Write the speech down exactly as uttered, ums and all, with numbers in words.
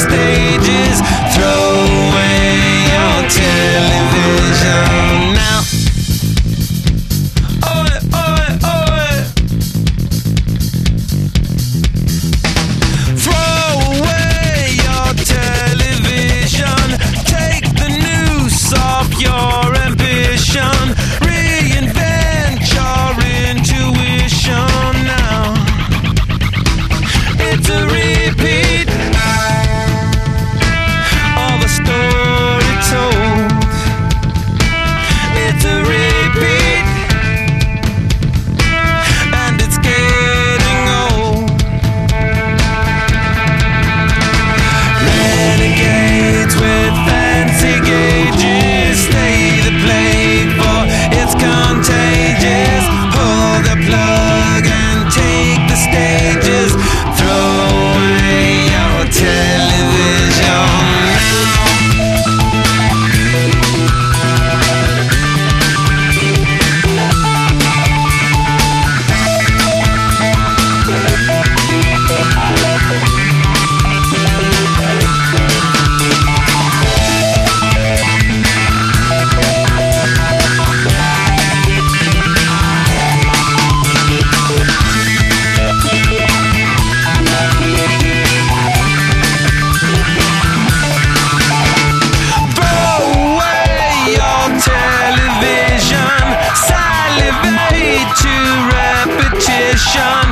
stages. Throw away your television now. Oi, oi, oi. Throw away your television. Take the noose off your ambition. Reinvent your intuition now. It's a repeat of a story told. It's a repeat, and it's getting old. Renegades with fancy gauges, stay the plague, for it's contagious. Pull the plug and take the stages. Throw away your television now. Throw away your television. Salivate to repetition.